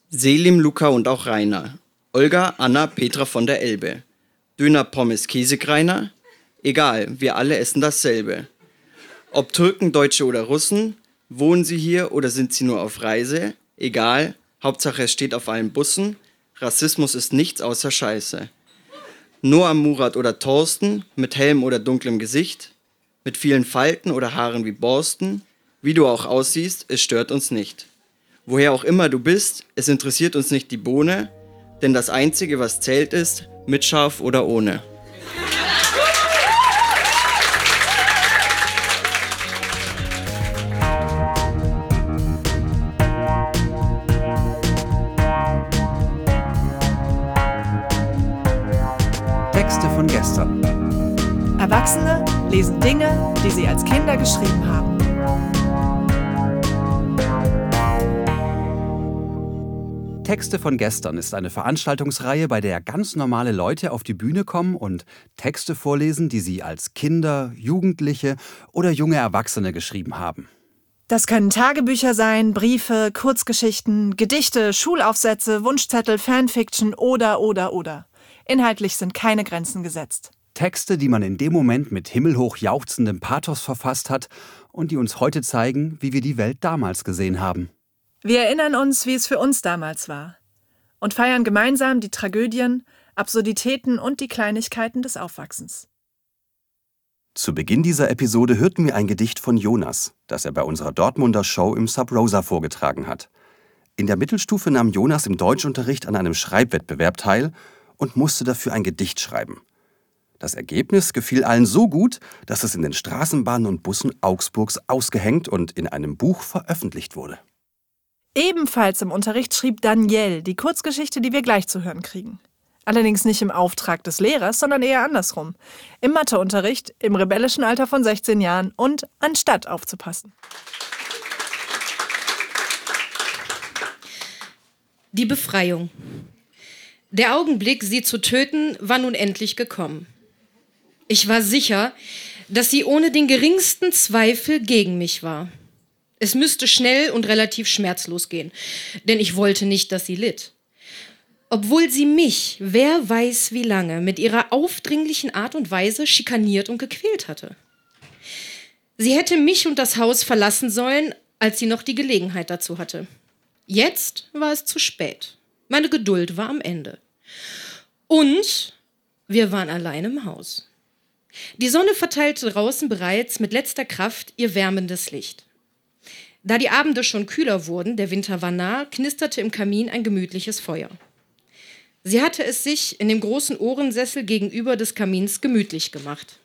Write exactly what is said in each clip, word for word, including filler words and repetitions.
Selim, Luca und auch Rainer. Olga, Anna, Petra von der Elbe. Döner, Pommes, Käsekreiner. Egal, wir alle essen dasselbe. Ob Türken, Deutsche oder Russen, wohnen sie hier oder sind sie nur auf Reise? Egal, Hauptsache es steht auf allen Bussen. Rassismus ist nichts außer Scheiße. Noah, Murat oder Thorsten, mit Helm oder dunklem Gesicht, mit vielen Falten oder Haaren wie Borsten. Wie du auch aussiehst, es stört uns nicht. Woher auch immer du bist, es interessiert uns nicht die Bohne, denn das Einzige, was zählt, ist, mit Schaf oder ohne. Texte von gestern. Erwachsene lesen Dinge, die sie als Kinder geschrieben haben. Texte von gestern ist eine Veranstaltungsreihe, bei der ganz normale Leute auf die Bühne kommen und Texte vorlesen, die sie als Kinder, Jugendliche oder junge Erwachsene geschrieben haben. Das können Tagebücher sein, Briefe, Kurzgeschichten, Gedichte, Schulaufsätze, Wunschzettel, Fanfiction oder, oder, oder. Inhaltlich sind keine Grenzen gesetzt. Texte, die man in dem Moment mit himmelhoch jauchzendem Pathos verfasst hat und die uns heute zeigen, wie wir die Welt damals gesehen haben. Wir erinnern uns, wie es für uns damals war und feiern gemeinsam die Tragödien, Absurditäten und die Kleinigkeiten des Aufwachsens. Zu Beginn dieser Episode hörten wir ein Gedicht von Jonas, das er bei unserer Dortmunder Show im Sub Rosa vorgetragen hat. In der Mittelstufe nahm Jonas im Deutschunterricht an einem Schreibwettbewerb teil und musste dafür ein Gedicht schreiben. Das Ergebnis gefiel allen so gut, dass es in den Straßenbahnen und Bussen Augsburgs ausgehängt und in einem Buch veröffentlicht wurde. Ebenfalls im Unterricht schrieb Danielle die Kurzgeschichte, die wir gleich zu hören kriegen. Allerdings nicht im Auftrag des Lehrers, sondern eher andersrum. Im Matheunterricht, im rebellischen Alter von sechzehn Jahren und anstatt aufzupassen. Die Befreiung. Der Augenblick, sie zu töten, war nun endlich gekommen. Ich war sicher, dass sie ohne den geringsten Zweifel gegen mich war. Es müsste schnell und relativ schmerzlos gehen, denn ich wollte nicht, dass sie litt. Obwohl sie mich, wer weiß wie lange, mit ihrer aufdringlichen Art und Weise schikaniert und gequält hatte. Sie hätte mich und das Haus verlassen sollen, als sie noch die Gelegenheit dazu hatte. Jetzt war es zu spät. Meine Geduld war am Ende. Und wir waren allein im Haus. Die Sonne verteilte draußen bereits mit letzter Kraft ihr wärmendes Licht. Da die Abende schon kühler wurden, der Winter war nah, knisterte im Kamin ein gemütliches Feuer. Sie hatte es sich in dem großen Ohrensessel gegenüber des Kamins gemütlich gemacht.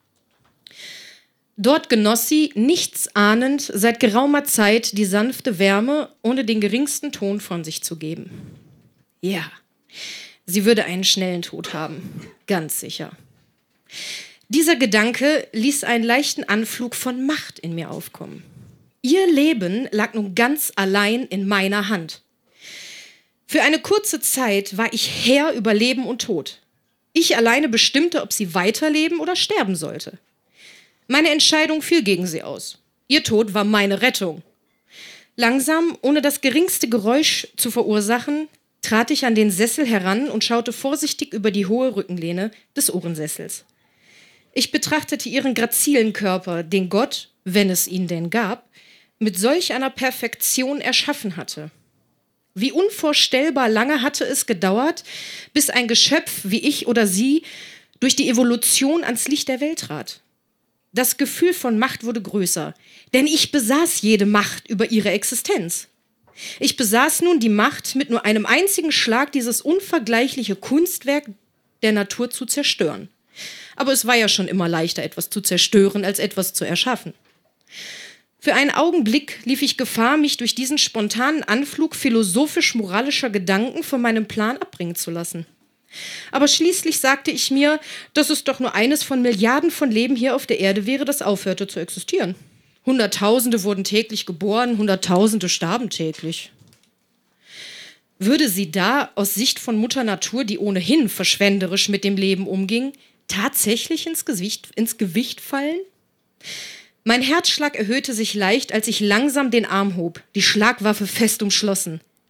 Dort genoss sie, nichts ahnend, seit geraumer Zeit die sanfte Wärme, ohne den geringsten Ton von sich zu geben. Ja, sie würde einen schnellen Tod haben, ganz sicher. Dieser Gedanke ließ einen leichten Anflug von Macht in mir aufkommen. Ihr Leben lag nun ganz allein in meiner Hand. Für eine kurze Zeit war ich Herr über Leben und Tod. Ich alleine bestimmte, ob sie weiterleben oder sterben sollte. Meine Entscheidung fiel gegen sie aus. Ihr Tod war meine Rettung. Langsam, ohne das geringste Geräusch zu verursachen, trat ich an den Sessel heran und schaute vorsichtig über die hohe Rückenlehne des Ohrensessels. Ich betrachtete ihren grazilen Körper, den Gott, wenn es ihn denn gab, mit solch einer Perfektion erschaffen hatte. Wie unvorstellbar lange hatte es gedauert, bis ein Geschöpf wie ich oder sie durch die Evolution ans Licht der Welt trat. Das Gefühl von Macht wurde größer, denn ich besaß jede Macht über ihre Existenz. Ich besaß nun die Macht, mit nur einem einzigen Schlag dieses unvergleichliche Kunstwerk der Natur zu zerstören. Aber es war ja schon immer leichter, etwas zu zerstören, als etwas zu erschaffen. Für einen Augenblick lief ich Gefahr, mich durch diesen spontanen Anflug philosophisch-moralischer Gedanken von meinem Plan abbringen zu lassen. Aber schließlich sagte ich mir, dass es doch nur eines von Milliarden von Leben hier auf der Erde wäre, das aufhörte zu existieren. Hunderttausende wurden täglich geboren, Hunderttausende starben täglich. Würde sie da aus Sicht von Mutter Natur, die ohnehin verschwenderisch mit dem Leben umging, tatsächlich ins Gewicht, ins Gewicht fallen? Mein Herzschlag erhöhte sich leicht, als ich langsam den Arm hob, die Schlagwaffe fest umschlossen.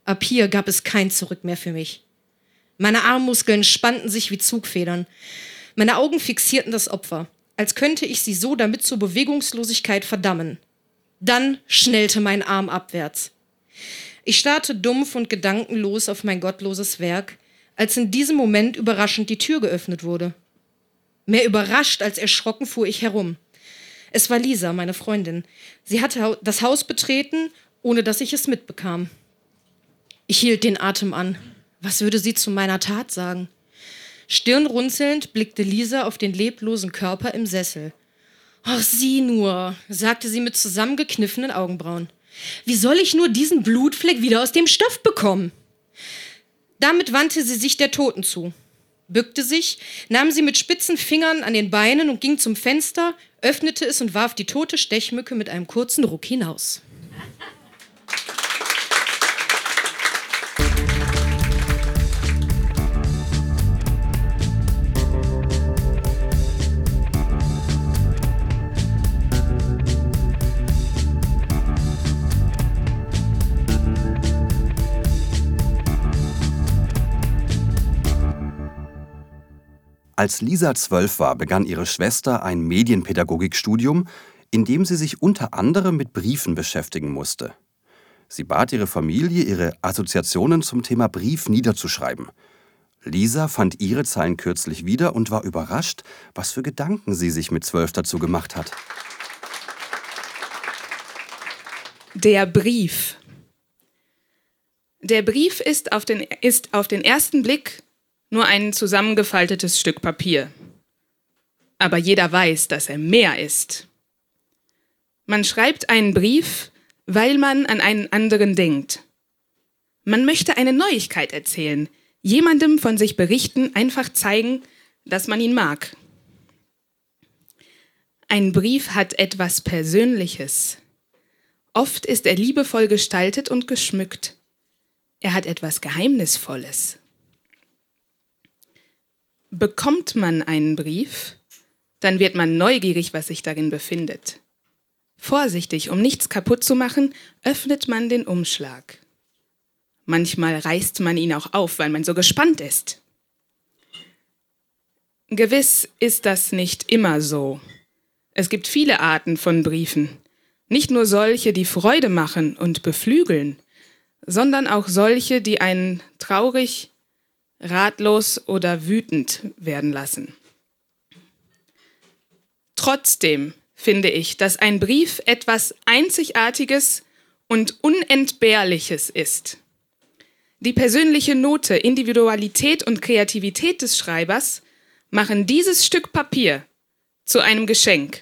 Ab hier gab es kein Zurück mehr für mich. Meine Armmuskeln spannten sich wie Zugfedern. Meine Augen fixierten das Opfer, als könnte ich sie so damit zur Bewegungslosigkeit verdammen. Dann schnellte mein Arm abwärts. Ich starrte dumpf und gedankenlos auf mein gottloses Werk, als in diesem Moment überraschend die Tür geöffnet wurde. Mehr überrascht als erschrocken fuhr ich herum. Es war Lisa, meine Freundin. Sie hatte das Haus betreten, ohne dass ich es mitbekam. Ich hielt den Atem an. Was würde sie zu meiner Tat sagen? Stirnrunzelnd blickte Lisa auf den leblosen Körper im Sessel. »Ach, sieh nur«, sagte sie mit zusammengekniffenen Augenbrauen. »Wie soll ich nur diesen Blutfleck wieder aus dem Stoff bekommen?« Damit wandte sie sich der Toten zu, bückte sich, nahm sie mit spitzen Fingern an den Beinen und ging zum Fenster, öffnete es und warf die tote Stechmücke mit einem kurzen Ruck hinaus. Als Lisa zwölf war, begann ihre Schwester ein Medienpädagogikstudium, in dem sie sich unter anderem mit Briefen beschäftigen musste. Sie bat ihre Familie, ihre Assoziationen zum Thema Brief niederzuschreiben. Lisa fand ihre Zeilen kürzlich wieder und war überrascht, was für Gedanken sie sich mit zwölf dazu gemacht hat. Der Brief. Der Brief ist auf den, ist auf den ersten Blick nur ein zusammengefaltetes Stück Papier. Aber jeder weiß, dass er mehr ist. Man schreibt einen Brief, weil man an einen anderen denkt. Man möchte eine Neuigkeit erzählen, jemandem von sich berichten, einfach zeigen, dass man ihn mag. Ein Brief hat etwas Persönliches. Oft ist er liebevoll gestaltet und geschmückt. Er hat etwas Geheimnisvolles. Bekommt man einen Brief, dann wird man neugierig, was sich darin befindet. Vorsichtig, um nichts kaputt zu machen, öffnet man den Umschlag. Manchmal reißt man ihn auch auf, weil man so gespannt ist. Gewiss ist das nicht immer so. Es gibt viele Arten von Briefen. Nicht nur solche, die Freude machen und beflügeln, sondern auch solche, die einen traurig, ratlos oder wütend werden lassen. Trotzdem finde ich, dass ein Brief etwas Einzigartiges und Unentbehrliches ist. Die persönliche Note, Individualität und Kreativität des Schreibers machen dieses Stück Papier zu einem Geschenk.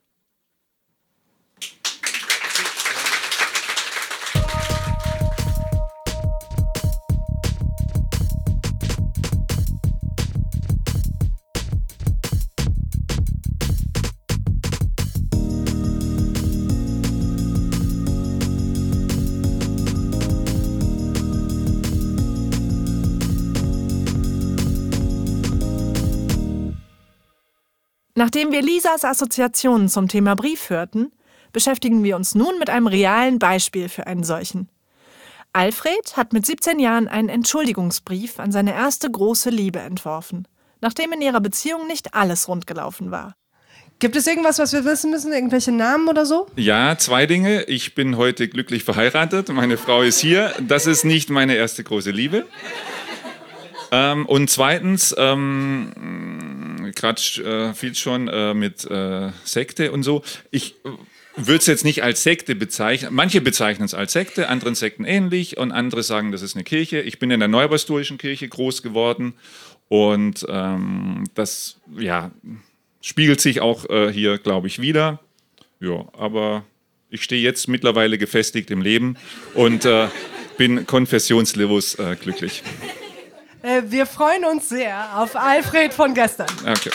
Nachdem wir Lisas Assoziationen zum Thema Brief hörten, beschäftigen wir uns nun mit einem realen Beispiel für einen solchen. Alfred hat mit siebzehn Jahren einen Entschuldigungsbrief an seine erste große Liebe entworfen, nachdem in ihrer Beziehung nicht alles rund gelaufen war. Gibt es irgendwas, was wir wissen müssen? Irgendwelche Namen oder so? Ja, zwei Dinge. Ich bin heute glücklich verheiratet. Meine Frau ist hier. Das ist nicht meine erste große Liebe. Ähm, und zweitens, ähm, gerade äh, viel schon äh, mit äh, Sekte und so. Ich äh, würde es jetzt nicht als Sekte bezeichnen. Manche bezeichnen es als Sekte, anderen Sekten ähnlich und andere sagen, das ist eine Kirche. Ich bin in der Neupastorischen Kirche groß geworden und ähm, das ja, spiegelt sich auch äh, hier, glaube ich, wieder. Ja, aber ich stehe jetzt mittlerweile gefestigt im Leben und äh, bin konfessionslos äh, glücklich. Äh, wir freuen uns sehr auf Alfred von gestern. Okay.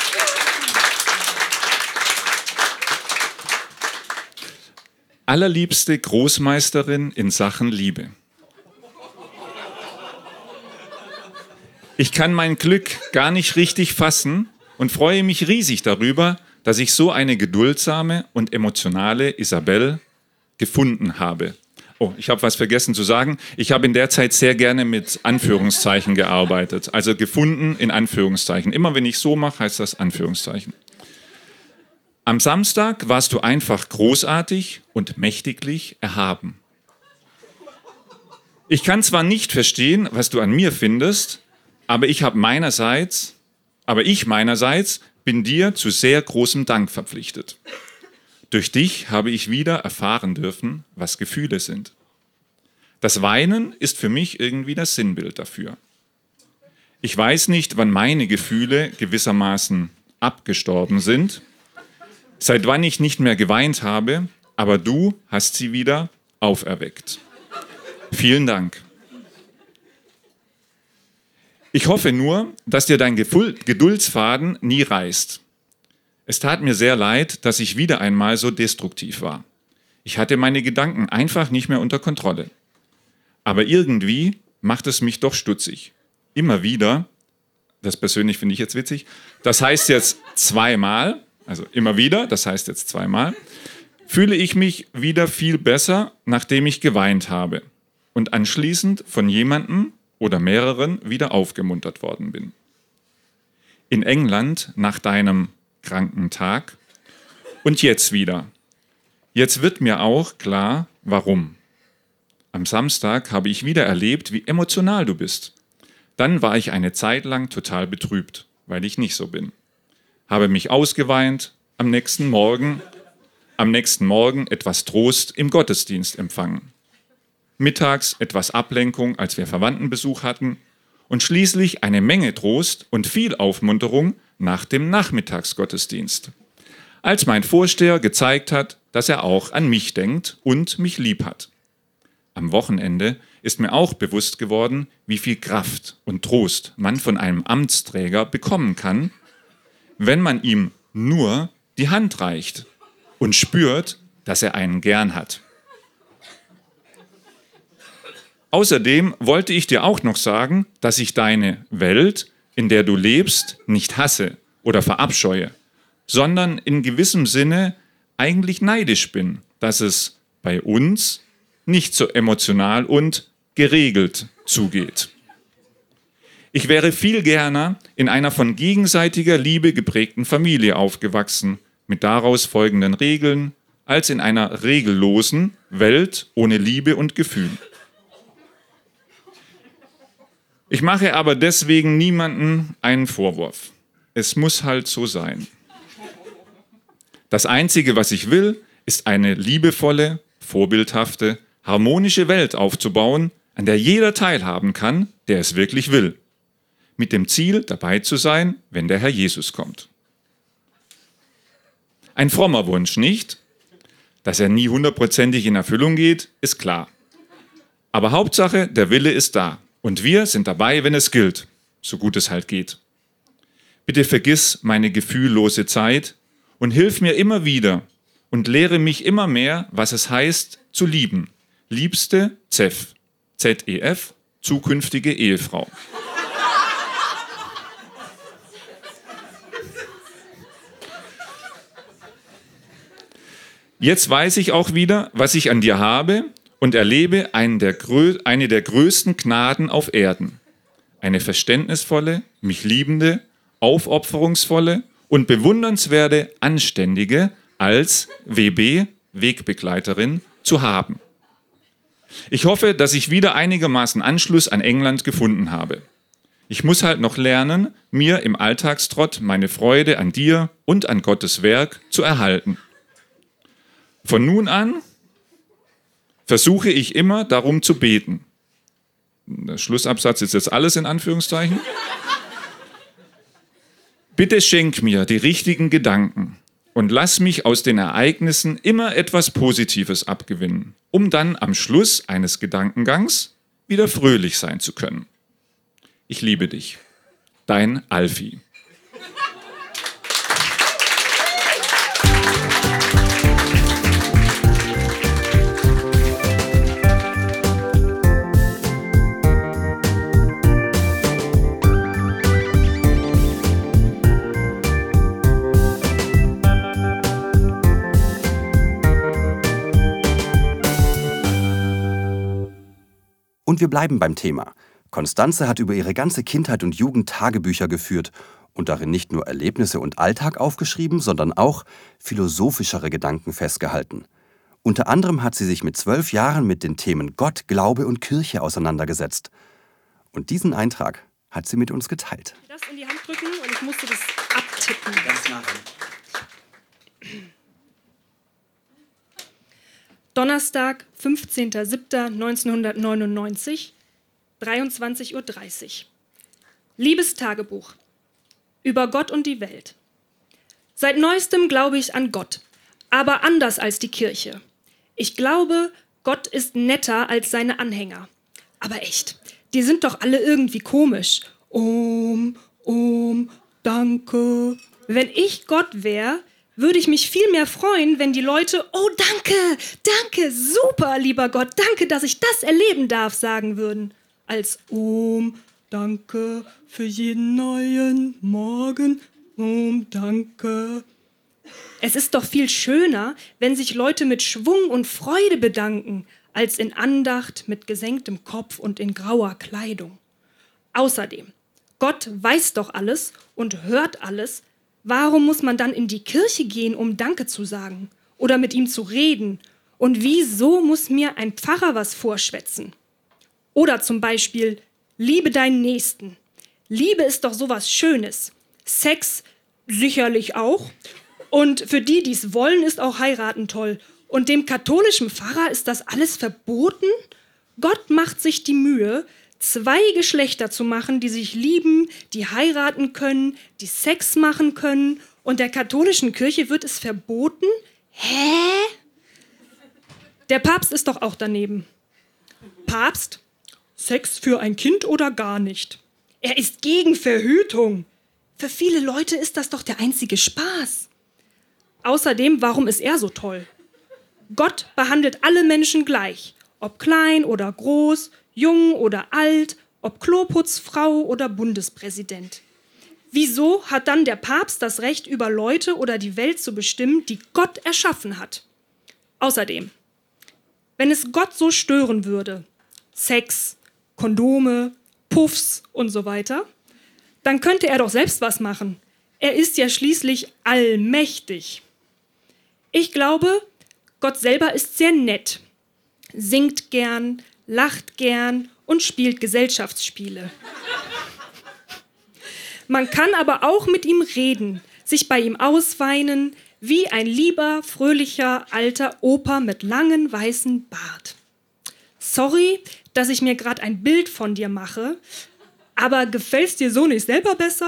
Allerliebste Großmeisterin in Sachen Liebe. Ich kann mein Glück gar nicht richtig fassen und freue mich riesig darüber, dass ich so eine geduldsame und emotionale Isabel gefunden habe. Oh, ich habe was vergessen zu sagen. Ich habe in der Zeit sehr gerne mit Anführungszeichen gearbeitet. Also gefunden in Anführungszeichen. Immer wenn ich so mache, heißt das Anführungszeichen. Am Samstag warst du einfach großartig und mächtiglich erhaben. Ich kann zwar nicht verstehen, was du an mir findest, aber ich habe meinerseits, aber ich meinerseits bin dir zu sehr großem Dank verpflichtet. Durch dich habe ich wieder erfahren dürfen, was Gefühle sind. Das Weinen ist für mich irgendwie das Sinnbild dafür. Ich weiß nicht, wann meine Gefühle gewissermaßen abgestorben sind, seit wann ich nicht mehr geweint habe, aber du hast sie wieder auferweckt. Vielen Dank. Ich hoffe nur, dass dir dein Geduldsfaden nie reißt. Es tat mir sehr leid, dass ich wieder einmal so destruktiv war. Ich hatte meine Gedanken einfach nicht mehr unter Kontrolle. Aber irgendwie macht es mich doch stutzig. Immer wieder, das persönlich finde ich jetzt witzig, das heißt jetzt zweimal, also immer wieder, das heißt jetzt zweimal, fühle ich mich wieder viel besser, nachdem ich geweint habe und anschließend von jemandem oder mehreren wieder aufgemuntert worden bin. In England nach deinem kranken Tag und jetzt wieder. Jetzt wird mir auch klar, warum. Am Samstag habe ich wieder erlebt, wie emotional du bist. Dann war ich eine Zeit lang total betrübt, weil ich nicht so bin. Habe mich ausgeweint, am nächsten Morgen, am nächsten Morgen etwas Trost im Gottesdienst empfangen. Mittags etwas Ablenkung, als wir Verwandtenbesuch hatten und schließlich eine Menge Trost und viel Aufmunterung nach dem Nachmittagsgottesdienst, als mein Vorsteher gezeigt hat, dass er auch an mich denkt und mich lieb hat. Am Wochenende ist mir auch bewusst geworden, wie viel Kraft und Trost man von einem Amtsträger bekommen kann, wenn man ihm nur die Hand reicht und spürt, dass er einen gern hat. Außerdem wollte ich dir auch noch sagen, dass ich deine Welt, in der du lebst, nicht hasse oder verabscheue, sondern in gewissem Sinne eigentlich neidisch bin, dass es bei uns nicht so emotional und geregelt zugeht. Ich wäre viel gerne in einer von gegenseitiger Liebe geprägten Familie aufgewachsen, mit daraus folgenden Regeln, als in einer regellosen Welt ohne Liebe und Gefühl. Ich mache aber deswegen niemandem einen Vorwurf. Es muss halt so sein. Das Einzige, was ich will, ist eine liebevolle, vorbildhafte, harmonische Welt aufzubauen, an der jeder teilhaben kann, der es wirklich will. Mit dem Ziel, dabei zu sein, wenn der Herr Jesus kommt. Ein frommer Wunsch, nicht? Dass er nie hundertprozentig in Erfüllung geht, ist klar. Aber Hauptsache, der Wille ist da. Und wir sind dabei, wenn es gilt, so gut es halt geht. Bitte vergiss meine gefühllose Zeit und hilf mir immer wieder und lehre mich immer mehr, was es heißt, zu lieben. Liebste Zef, Z E F, zukünftige Ehefrau. Jetzt weiß ich auch wieder, was ich an dir habe und erlebe einen der grö- eine der größten Gnaden auf Erden. Eine verständnisvolle, mich liebende, aufopferungsvolle und bewundernswerte Anständige als W B, Wegbegleiterin, zu haben. Ich hoffe, dass ich wieder einigermaßen Anschluss an England gefunden habe. Ich muss halt noch lernen, mir im Alltagstrott meine Freude an dir und an Gottes Werk zu erhalten. Von nun an versuche ich immer darum zu beten. Der Schlussabsatz ist jetzt alles in Anführungszeichen. Bitte schenk mir die richtigen Gedanken und lass mich aus den Ereignissen immer etwas Positives abgewinnen, um dann am Schluss eines Gedankengangs wieder fröhlich sein zu können. Ich liebe dich. Dein Alfie. Und wir bleiben beim Thema. Constanze hat über ihre ganze Kindheit und Jugend Tagebücher geführt und darin nicht nur Erlebnisse und Alltag aufgeschrieben, sondern auch philosophischere Gedanken festgehalten. Unter anderem hat sie sich mit zwölf Jahren mit den Themen Gott, Glaube und Kirche auseinandergesetzt. Und diesen Eintrag hat sie mit uns geteilt. Das in die Hand drücken und ich musste das abtippen. Ganz nah ran. Donnerstag, fünfzehnter siebter neunzehnhundertneunundneunzig, dreiundzwanzig Uhr dreißig. Liebes Tagebuch. Über Gott und die Welt. Seit neuestem glaube ich an Gott, aber anders als die Kirche. Ich glaube, Gott ist netter als seine Anhänger. Aber echt, die sind doch alle irgendwie komisch. Om, om, danke. Wenn ich Gott wäre, würde ich mich viel mehr freuen, wenn die Leute, oh danke, danke, super, lieber Gott, danke, dass ich das erleben darf, sagen würden. Als Om, danke für jeden neuen Morgen, Om, danke. Es ist doch viel schöner, wenn sich Leute mit Schwung und Freude bedanken, als in Andacht mit gesenktem Kopf und in grauer Kleidung. Außerdem, Gott weiß doch alles und hört alles. Warum muss man dann in die Kirche gehen, um Danke zu sagen oder mit ihm zu reden? Und wieso muss mir ein Pfarrer was vorschwätzen? Oder zum Beispiel, liebe deinen Nächsten. Liebe ist doch sowas Schönes. Sex sicherlich auch. Und für die, die es wollen, ist auch heiraten toll. Und dem katholischen Pfarrer ist das alles verboten? Gott macht sich die Mühe, zwei Geschlechter zu machen, die sich lieben, die heiraten können, die Sex machen können. Und der katholischen Kirche wird es verboten? Hä? Der Papst ist doch auch daneben. Papst? Sex für ein Kind oder gar nicht? Er ist gegen Verhütung. Für viele Leute ist das doch der einzige Spaß. Außerdem, warum ist er so toll? Gott behandelt alle Menschen gleich, ob klein oder groß, jung oder alt, ob Kloputzfrau oder Bundespräsident. Wieso hat dann der Papst das Recht, über Leute oder die Welt zu bestimmen, die Gott erschaffen hat? Außerdem, wenn es Gott so stören würde, Sex, Kondome, Puffs und so weiter, dann könnte er doch selbst was machen. Er ist ja schließlich allmächtig. Ich glaube, Gott selber ist sehr nett, singt gern, lacht gern und spielt Gesellschaftsspiele. Man kann aber auch mit ihm reden, sich bei ihm ausweinen, wie ein lieber, fröhlicher, alter Opa mit langem, weißen Bart. Sorry, dass ich mir gerade ein Bild von dir mache, aber gefällt's dir so nicht selber besser?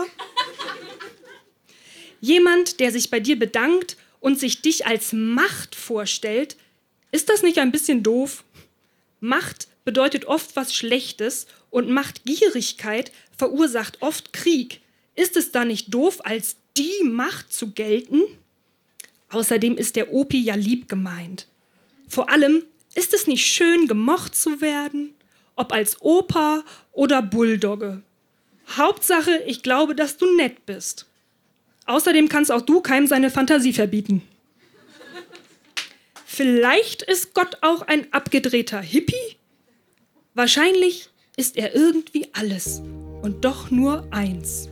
Jemand, der sich bei dir bedankt und sich dich als Macht vorstellt, ist das nicht ein bisschen doof? Macht bedeutet oft was Schlechtes und Machtgierigkeit verursacht oft Krieg. Ist es da nicht doof, als die Macht zu gelten? Außerdem ist der Opi ja lieb gemeint. Vor allem ist es nicht schön, gemocht zu werden, ob als Opa oder Bulldogge. Hauptsache, ich glaube, dass du nett bist. Außerdem kannst auch du keinem seine Fantasie verbieten. Vielleicht ist Gott auch ein abgedrehter Hippie? Wahrscheinlich ist er irgendwie alles und doch nur eins.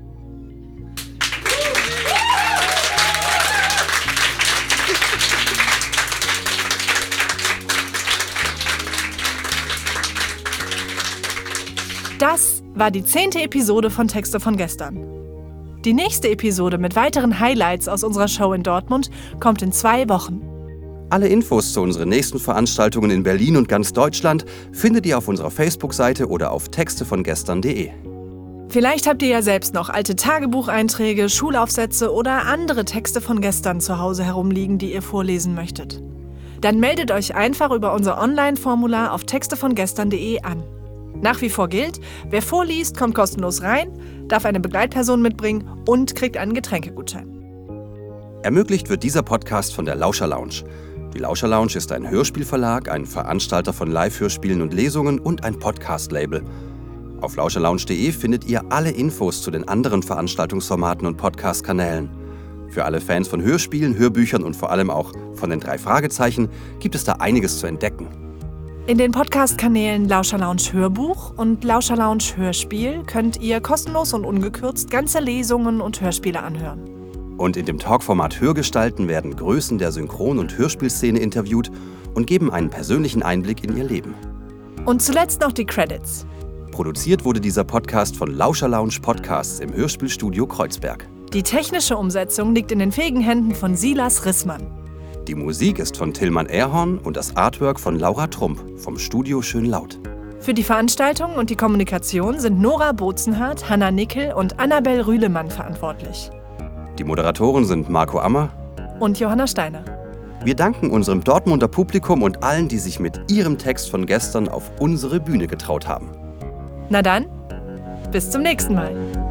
Das war die zehnte Episode von Texte von gestern. Die nächste Episode mit weiteren Highlights aus unserer Show in Dortmund kommt in zwei Wochen. Alle Infos zu unseren nächsten Veranstaltungen in Berlin und ganz Deutschland findet ihr auf unserer Facebook-Seite oder auf texte von gestern punkt de. Vielleicht habt ihr ja selbst noch alte Tagebucheinträge, Schulaufsätze oder andere Texte von gestern zu Hause herumliegen, die ihr vorlesen möchtet. Dann meldet euch einfach über unser Online-Formular auf texte von gestern punkt de an. Nach wie vor gilt, wer vorliest, kommt kostenlos rein, darf eine Begleitperson mitbringen und kriegt einen Getränkegutschein. Ermöglicht wird dieser Podcast von der Lauscher Lounge. Die Lauscher Lounge ist ein Hörspielverlag, ein Veranstalter von Live-Hörspielen und Lesungen und ein Podcast-Label. Auf lauscher lounge punkt de findet ihr alle Infos zu den anderen Veranstaltungsformaten und Podcast-Kanälen. Für alle Fans von Hörspielen, Hörbüchern und vor allem auch von den drei Fragezeichen gibt es da einiges zu entdecken. In den Podcast-Kanälen Lauscher Lounge Hörbuch und Lauscher Lounge Hörspiel könnt ihr kostenlos und ungekürzt ganze Lesungen und Hörspiele anhören. Und in dem Talkformat Hörgestalten werden Größen der Synchron- und Hörspielszene interviewt und geben einen persönlichen Einblick in ihr Leben. Und zuletzt noch die Credits. Produziert wurde dieser Podcast von Lauscher Lounge Podcasts im Hörspielstudio Kreuzberg. Die technische Umsetzung liegt in den fähigen Händen von Silas Rissmann. Die Musik ist von Tillmann Erhorn und das Artwork von Laura Trump vom Studio Schönlaut. Für die Veranstaltung und die Kommunikation sind Nora Bozenhardt, Hanna Nickel und Annabel Rühlemann verantwortlich. Die Moderatoren sind Marco Ammer Und Johanna Steiner. Wir danken unserem Dortmunder Publikum und allen, die sich mit ihrem Text von gestern auf unsere Bühne getraut haben. Na dann, bis zum nächsten Mal.